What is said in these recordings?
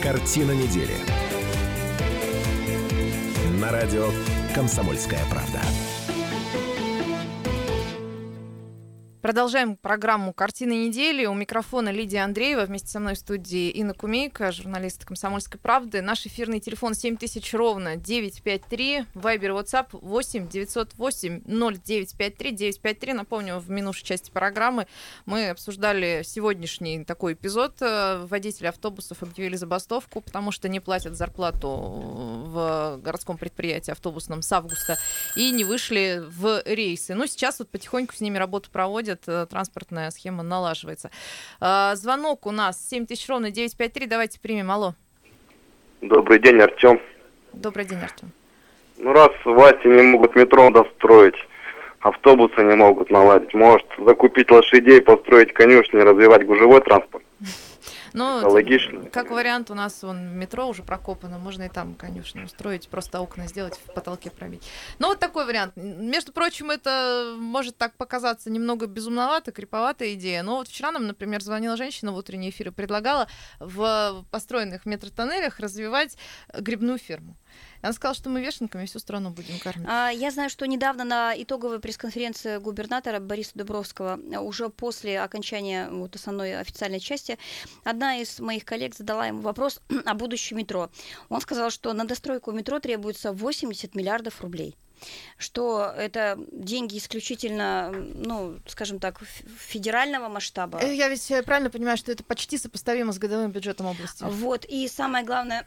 Картина недели. На радио «Комсомольская правда». Продолжаем программу «Картина недели». У микрофона Лидия Андреева. Вместе со мной в студии Инна Кумейко, журналист «Комсомольской правды». Наш эфирный телефон 7000 ровно 953. Вайбер, WhatsApp 8 908 0953 953. Напомню, в минувшей части программы мы обсуждали сегодняшний такой эпизод. Водители автобусов объявили забастовку, потому что не платят зарплату в городском предприятии автобусном с августа и не вышли в рейсы. Ну, сейчас вот потихоньку с ними работу проводят. Транспортная схема налаживается. Звонок у нас 7000 ровно 953. Давайте примем. Алло. Добрый день, Артем. Добрый день, Артем. Ну, раз власти не могут метро достроить, автобусы не могут наладить, может закупить лошадей, построить конюшни, развивать гужевой транспорт? Ну, логично. Как вариант, у нас метро уже прокопано, можно и там, конечно, устроить, просто окна сделать, в потолке пробить. Но вот такой вариант. Между прочим, это может так показаться немного безумновато, криповатая идея. Но вот вчера нам, например, звонила женщина в утренний эфир и предлагала в построенных метротоннелях развивать грибную ферму. Она сказала, что мы вешенками всю страну будем кормить. Я знаю, что недавно на итоговой пресс-конференции губернатора Бориса Дубровского, уже после окончания вот основной официальной части, одна из моих коллег задала ему вопрос о будущем метро. Он сказал, что на достройку метро требуется 80 миллиардов рублей. Что это деньги исключительно, ну, скажем так, федерального масштаба. Я ведь правильно понимаю, что это почти сопоставимо с годовым бюджетом области. Вот, и самое главное,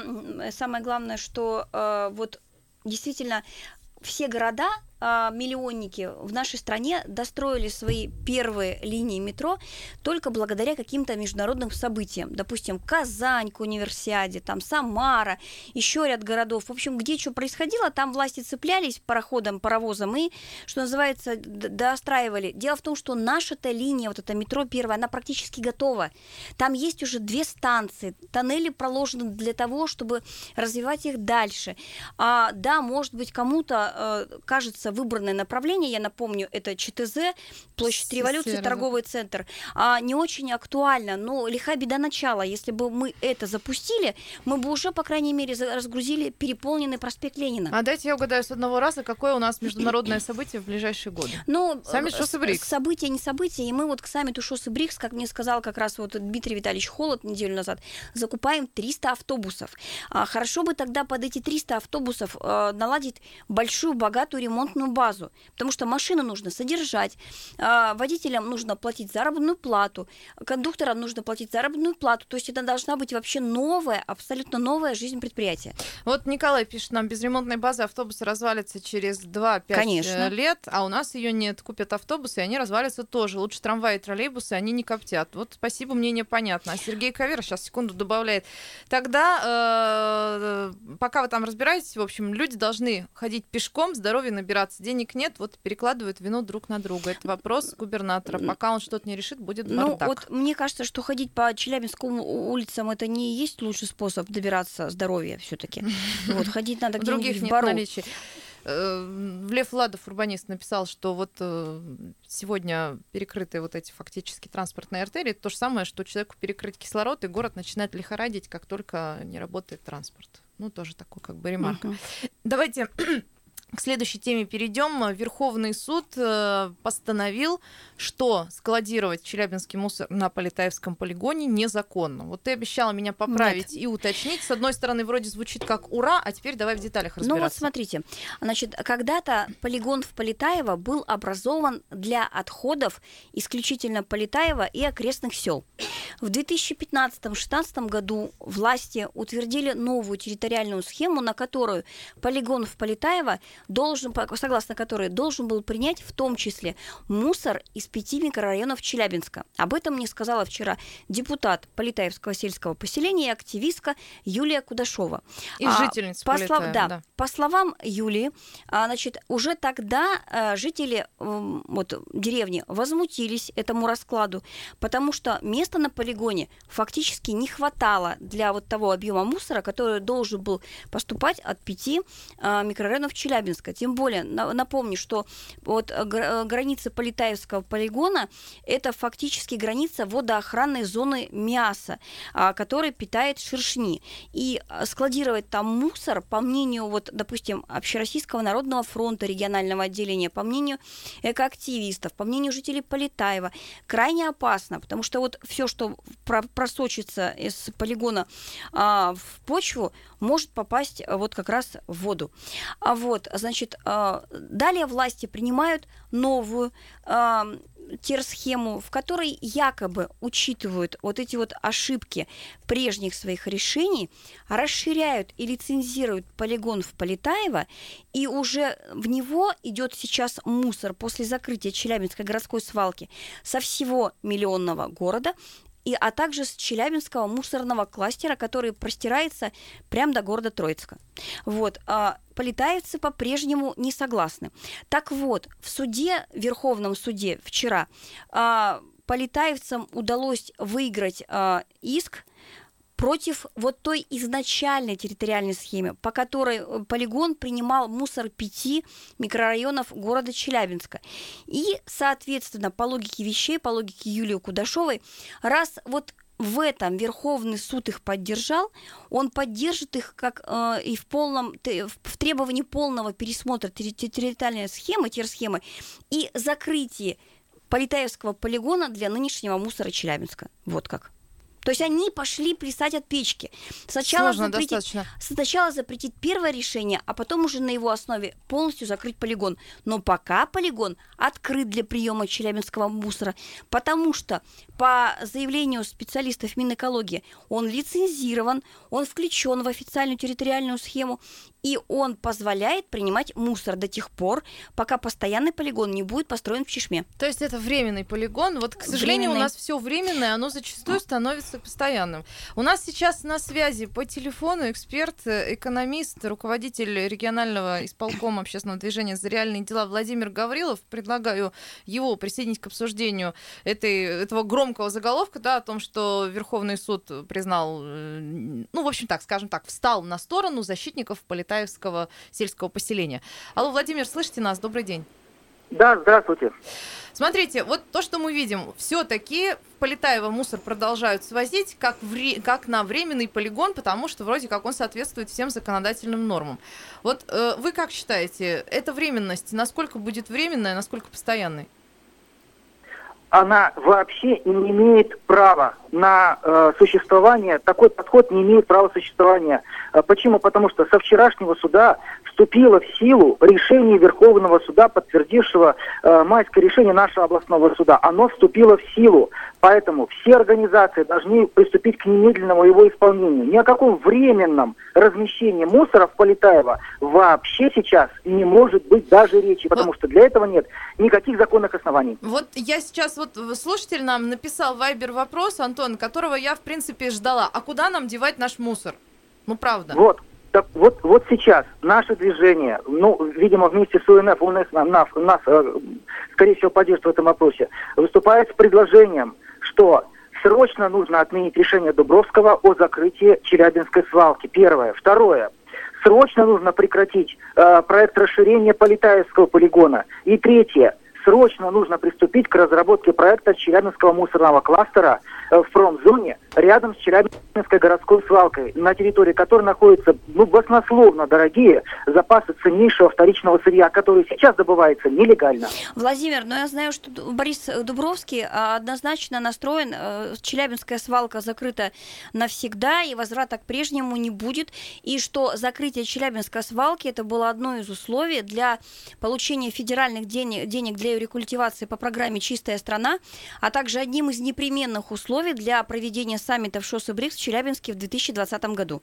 что вот действительно все города, миллионники в нашей стране достроили свои первые линии метро только благодаря каким-то международным событиям. Допустим, Казань к универсиаде, там Самара, еще ряд городов. В общем, где что происходило, там власти цеплялись паровозом и, что называется, достраивали. Дело в том, что наша-то линия, вот эта метро первая, она практически готова. Там есть уже 2 станции, тоннели проложены для того, чтобы развивать их дальше. Да, может быть, кому-то кажется выбранное направление, я напомню, это ЧТЗ, площадь Революции, торговый центр, не очень актуально, но лиха беда начала. Если бы мы это запустили, мы бы уже, по крайней мере, разгрузили переполненный проспект Ленина. А дайте я угадаю с одного раза, какое у нас международное событие в ближайшие годы. Ну, саммит ШОС и БРИКС. Событие, не событие, и мы вот к саммиту ШОС и БРИКС, как мне сказал как раз вот Дмитрий Витальевич Холод неделю назад, закупаем 300 автобусов. Хорошо бы тогда под эти 300 автобусов наладить большую, богатую ремонтную базу, потому что машину нужно содержать, водителям нужно платить заработную плату, кондукторам нужно платить заработную плату, то есть это должна быть вообще новая, абсолютно новая жизнь предприятия. Вот Николай пишет нам, без ремонтной базы автобусы развалятся через 2-5 лет, а у нас ее нет. Купят автобусы, и они развалятся тоже. Лучше трамваи и троллейбусы, они не коптят. Вот спасибо, мнение понятно. А Сергей Кавер сейчас секунду добавляет. Тогда, пока вы там разбираетесь, в общем, люди должны ходить пешком, здоровье набираться. Денег нет, вот перекладывают вину друг на друга. Это вопрос губернатора. Пока он что-то не решит, будет бардак. Ну, вот мне кажется, что ходить по Челябинским улицам это не есть лучший способ добираться здоровья все-таки. Вот, ходить надо где-нибудь в бару. Лев Владов, урбанист, написал, что вот сегодня перекрыты вот эти фактически транспортные артерии. Это то же самое, что человеку перекрыть кислород, и город начинает лихорадить, как только не работает транспорт. Ну, тоже такой как бы ремарка. Давайте к следующей теме перейдем. Верховный суд постановил, что складировать челябинский мусор на Полетаевском полигоне незаконно. Вот ты обещала меня поправить и уточнить. С одной стороны, вроде звучит как «ура», а теперь давай в деталях разбираться. Ну вот смотрите, значит, когда-то полигон в Полетаево был образован для отходов исключительно Полетаева и окрестных сел. В 2015-2016 году власти утвердили новую территориальную схему, на которую полигон в Полетаево согласно которой должен был принять в том числе мусор из 5 микрорайонов Челябинска. Об этом мне сказала вчера депутат Полетаевского сельского поселения и активистка Юлия Кудашова. И жительница Полетаева. Да. По словам Юлии, значит, уже тогда жители деревни возмутились этому раскладу, потому что место на полигоне фактически не хватало для вот того объема мусора, который должен был поступать от 5 микрорайонов Челябинска. Тем более, напомню, что вот граница Полетаевского полигона – это фактически граница водоохранной зоны Миаса, которая питает шершни. И складировать там мусор, по мнению, вот, допустим, Общероссийского народного фронта регионального отделения, по мнению экоактивистов, по мнению жителей Полетаева, крайне опасно, потому что вот все, что просочится из полигона в почву, может попасть вот как раз в воду. Далее власти принимают новую терсхему, в которой якобы учитывают вот эти вот ошибки прежних своих решений, расширяют и лицензируют полигон в Полетаево, и уже в него идет сейчас мусор после закрытия Челябинской городской свалки со всего миллионного города, а также с Челябинского мусорного кластера, который простирается прямо до города Троицка. Полетаевцы по-прежнему не согласны. Так вот, в Верховном суде вчера полетаевцам удалось выиграть иск против вот той изначальной территориальной схемы, по которой полигон принимал мусор 5 микрорайонов города Челябинска. И, соответственно, по логике вещей, по логике Юлии Кудашовой, раз вот в этом Верховный суд их поддержал, он поддержит их как и в требовании полного пересмотра территориальной схемы, терсхемы и закрытия Полетаевского полигона для нынешнего мусора Челябинска. Вот как. То есть они пошли плясать от печки. Сначала запретить первое решение, а потом уже на его основе полностью закрыть полигон. Но пока полигон открыт для приема челябинского мусора, потому что по заявлению специалистов Минэкологии он лицензирован, он включен в официальную территориальную схему, и он позволяет принимать мусор до тех пор, пока постоянный полигон не будет построен в Чешме. То есть это временный полигон. Вот, к сожалению, у нас все временное, оно зачастую становится постоянным. У нас сейчас на связи по телефону эксперт, экономист, руководитель регионального исполкома общественного движения «За реальные дела» Владимир Гаврилов. Предлагаю его присоединить к обсуждению этого громкого заголовка, да, о том, что Верховный суд признал, встал на сторону защитников Полетаевского сельского поселения. Алло, Владимир, слышите нас? Добрый день. Да, здравствуйте. Смотрите, вот то, что мы видим, все-таки в Полетаево мусор продолжают свозить как на временный полигон, потому что вроде как он соответствует всем законодательным нормам. Вот вы как считаете, эта временность, насколько будет временная, насколько постоянной? Она вообще не имеет права на существование, такой подход не имеет права существования. Почему? Потому что со вчерашнего суда вступило в силу решение Верховного суда, подтвердившего майское решение нашего областного суда. Оно вступило в силу, поэтому все организации должны приступить к немедленному его исполнению. Ни о каком временном размещении мусора в Полетаево вообще сейчас не может быть даже речи, потому что для этого нет никаких законных оснований. Вот я сейчас, слушатель нам написал в Viber вопрос, Антон, которого я, в принципе, ждала. А куда нам девать наш мусор? Ну, правда. Вот сейчас наше движение, видимо, вместе с УНФ нас, скорее всего, поддержит в этом вопросе, выступает с предложением, что срочно нужно отменить решение Дубровского о закрытии Челябинской свалки. Первое. Второе. Срочно нужно прекратить проект расширения Полетаевского полигона. И третье. Срочно нужно приступить к разработке проекта Челябинского мусорного кластера в промзоне рядом с Челябинской городской свалкой, на территории которой находятся баснословно дорогие запасы ценнейшего вторичного сырья, который сейчас добывается нелегально. Владимир, я знаю, что Борис Дубровский однозначно настроен, Челябинская свалка закрыта навсегда, и возврата к прежнему не будет, и что закрытие Челябинской свалки это было одно из условий для получения федеральных денег для рекультивации по программе «Чистая страна», а также одним из непременных условий для проведения саммита в ШОС и БРИКС в Челябинске в 2020 году.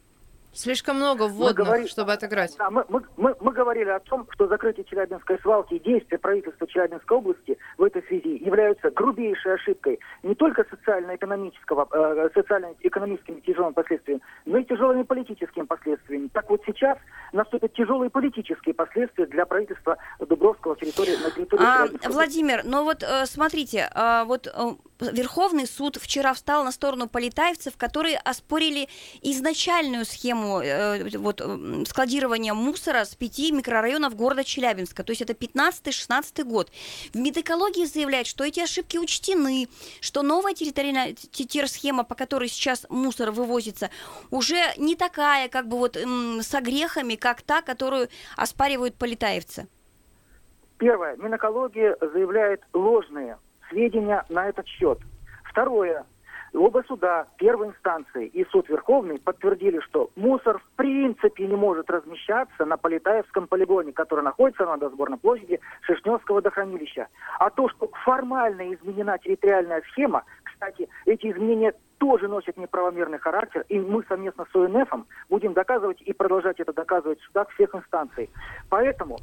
Слишком много вводных, чтобы отыграть. Да, мы говорили о том, что закрытие Челябинской свалки и действия правительства Челябинской области в этой связи являются грубейшей ошибкой не только социально-экономическими тяжелыми последствиями, но и тяжелыми политическими последствиями. Так вот сейчас наступят тяжелые политические последствия для правительства Дубровского на территории Челябинска. Владимир, но вот смотрите, Верховный суд вчера встал на сторону полетаевцев, которые оспорили изначальную схему складирования мусора с 5 микрорайонов города Челябинска. То есть это 15-16 год. В Медэкологии заявляют, что эти ошибки учтены, что новая территориальная схема, по которой сейчас мусор вывозится, уже не такая, с огрехами, как та, которую оспаривают полетаевцы. Первое. Минэкология заявляет ложные сведения на этот счет. Второе. Оба суда первой инстанции и суд Верховный подтвердили, что мусор в принципе не может размещаться на Полетаевском полигоне, который находится на водосборной площади Шишневского водохранилища. А то, что формально изменена территориальная схема, кстати, эти изменения тоже носят неправомерный характер, и мы совместно с ОНФом будем доказывать и продолжать это доказывать в судах всех инстанций. Поэтому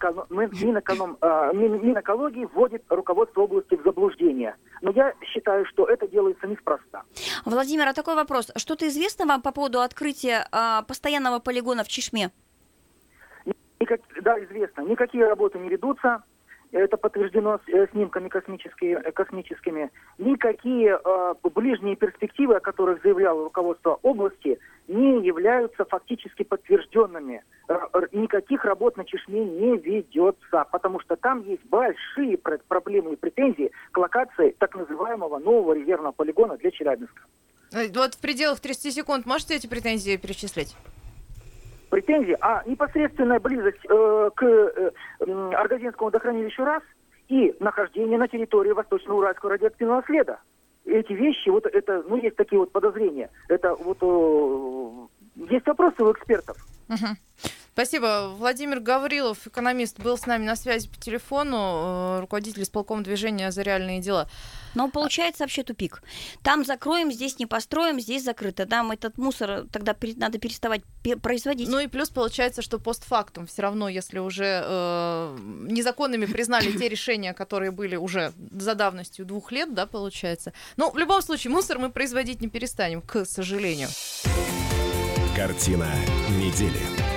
Минэкологии вводит руководство области в заблуждение. Но я считаю, что это делается неспроста. Владимир, а такой вопрос. Что-то известно вам по поводу открытия постоянного полигона в Чешме? Да, известно. Никакие работы не ведутся. Это подтверждено снимками космическими. Никакие ближние перспективы, о которых заявляло руководство области, не являются фактически подтвержденными. Никаких работ на Чешме не ведется, потому что там есть большие проблемы и претензии к локации так называемого нового резервного полигона для Челябинска. Вот в пределах 30 секунд можете эти претензии перечислить? Претензии, непосредственная близость к Аргазинскому водохранилищу раз и нахождение на территории Восточно-Уральского радиоактивного следа. Эти вещи, есть такие подозрения. Есть вопросы у экспертов. Угу. Спасибо. Владимир Гаврилов, экономист, был с нами на связи по телефону, руководитель исполкома движения «За реальные дела». Но получается вообще тупик. Там закроем, здесь не построим, здесь закрыто. Там этот мусор тогда надо переставать производить. Ну и плюс получается, что постфактум все равно, если уже незаконными признали те решения, которые были уже за давностью 2 лет, да, получается. Но в любом случае мусор мы производить не перестанем, к сожалению. Картина недели.